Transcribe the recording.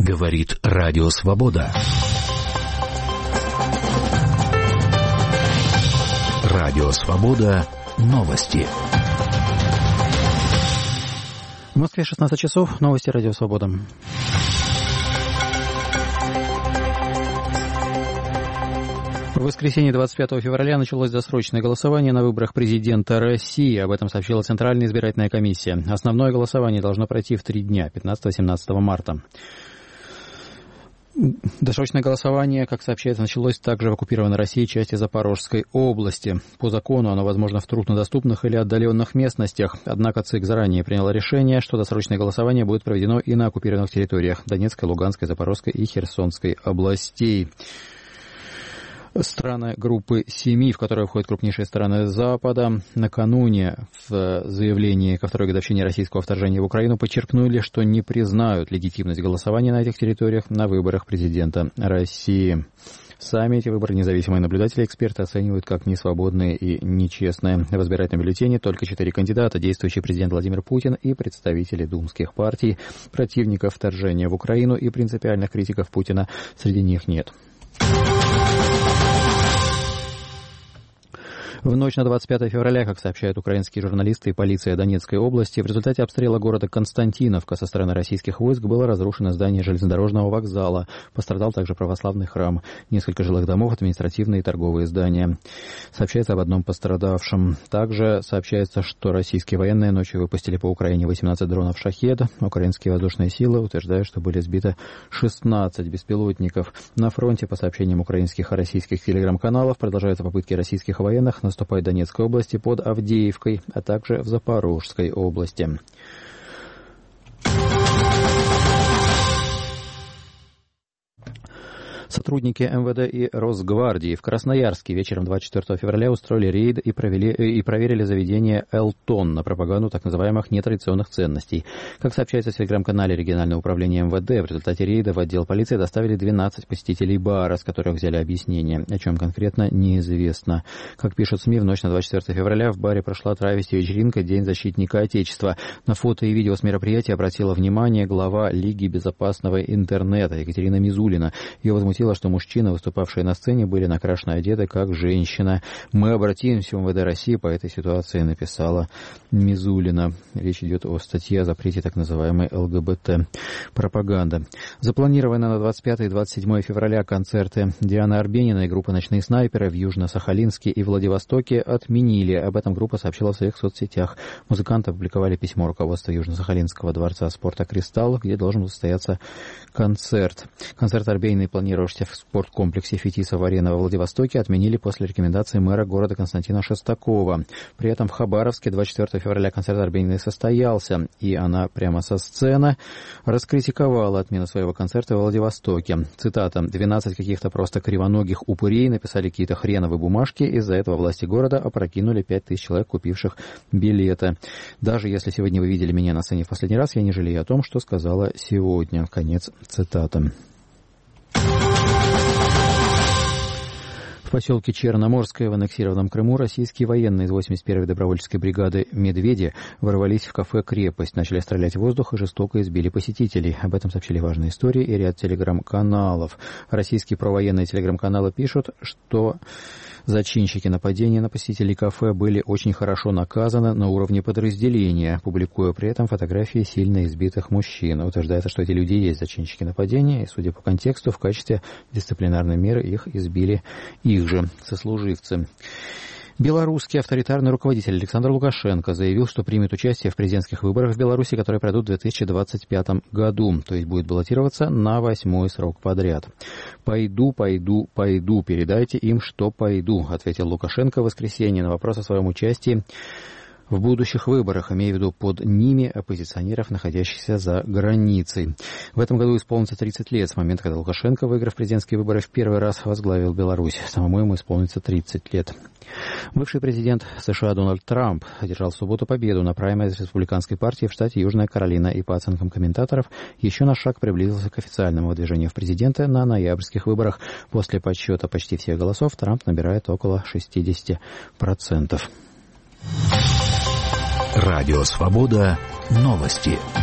Говорит Радио Свобода. Радио Свобода. Новости. В Москве 16 часов. Новости Радио Свобода. В воскресенье 25 февраля началось досрочное голосование на выборах президента России. Об этом сообщила Центральная избирательная комиссия. Основное голосование должно пройти в 3 дня, 15-17 марта. Досрочное голосование, как сообщается, началось также в оккупированной России части Запорожской области. По закону оно возможно в труднодоступных или отдаленных местностях. Однако ЦИК заранее приняло решение, что досрочное голосование будет проведено и на оккупированных территориях Донецкой, Луганской, Запорожской и Херсонской областей. Страны группы 7, в которую входят крупнейшие страны Запада, накануне в заявлении ко второй годовщине российского вторжения в Украину подчеркнули, что не признают легитимность голосования на этих территориях на выборах президента России. Сами эти выборы независимые наблюдатели и эксперты оценивают как несвободные и нечестные. В избирательном бюллетене только 4 кандидата: действующий президент Владимир Путин и представители думских партий. Противников вторжения в Украину и принципиальных критиков Путина среди них нет. В ночь на 25 февраля, как сообщают украинские журналисты и полиция Донецкой области, в результате обстрела города Константиновка со стороны российских войск было разрушено здание железнодорожного вокзала. Пострадал также православный храм, несколько жилых домов, административные и торговые здания. Сообщается об одном пострадавшем. Также сообщается, что российские военные ночью выпустили по Украине 18 дронов «Шахед». Украинские воздушные силы утверждают, что были сбиты 16 беспилотников. На фронте, по сообщениям украинских и российских телеграм-каналов, продолжаются попытки российских военных наступать в Донецкой области под Авдеевкой, а также в Запорожской области. Сотрудники МВД и Росгвардии в Красноярске вечером 24 февраля устроили рейд и проверили заведение «Элтон» на пропаганду так называемых нетрадиционных ценностей. Как сообщается в телеграм-канале регионального управления МВД, в результате рейда в отдел полиции доставили 12 посетителей бара, с которых взяли объяснение, о чем конкретно неизвестно. Как пишут СМИ, в ночь на 24 февраля в баре прошла травести-вечеринка «День защитника Отечества». На фото и видео с мероприятия обратила внимание глава Лиги безопасного интернета Екатерина Мизулина. Ее возмутило, что мужчины, выступавшие на сцене, были накрашены одеты как женщина. «Мы обратимся в МВД России по этой ситуации», написала Мизулина. Речь идет о статье о запрете так называемой ЛГБТ-пропаганды. Запланированные на 25 и 27 февраля концерты Дианы Арбенина и группы «Ночные снайперы» в Южно-Сахалинске и Владивостоке отменили. Об этом группа сообщила в своих соцсетях. Музыканты опубликовали письмо руководства Южно-Сахалинского дворца спорта «Кристалл», где должен состояться концерт. Концерт Арбениной, планировавшийся в спорткомплексе «Фетисов-Арена» во Владивостоке, отменили после рекомендации мэра города Константина Шестакова. При этом в Хабаровске 24 февраля концерт Арбениной состоялся, и она прямо со сцены раскритиковала отмену своего концерта в Владивостоке. Цитата: «12 каких-то просто кривоногих упырей написали какие-то хреновые бумажки, из-за этого власти города опрокинули 5000 человек, купивших билеты. Даже если сегодня вы видели меня на сцене в последний раз, я не жалею о том, что сказала сегодня». Конец цитаты. В поселке Черноморское в аннексированном Крыму российские военные из 81-й добровольческой бригады «Медведи» ворвались в кафе «Крепость», начали стрелять в воздух и жестоко избили посетителей. Об этом сообщили «Важные истории» и ряд телеграм-каналов. Российские провоенные телеграм-каналы пишут, что зачинщики нападения на посетителей кафе были очень хорошо наказаны на уровне подразделения, публикуя при этом фотографии сильно избитых мужчин. Утверждается, что эти люди и есть зачинщики нападения, и, судя по контексту, в качестве дисциплинарной меры их избили их же сослуживцы. Белорусский авторитарный руководитель Александр Лукашенко заявил, что примет участие в президентских выборах в Беларуси, которые пройдут в 2025 году, то есть будет баллотироваться на 8-й срок подряд. «Пойду, передайте им, что пойду», ответил Лукашенко в воскресенье на вопрос о своем участии в будущих выборах, имея в виду под ними оппозиционеров, находящихся за границей. В этом году исполнится 30 лет с момента, когда Лукашенко, выиграв президентские выборы, в первый раз возглавил Беларусь. Самому ему исполнится 30 лет. Бывший президент США Дональд Трамп одержал в субботу победу на праймериз республиканской партии в штате Южная Каролина и, по оценкам комментаторов, еще на шаг приблизился к официальному выдвижению в президенты на ноябрьских выборах. После подсчета почти всех голосов Трамп набирает около 60%. Радио Свобода. Новости.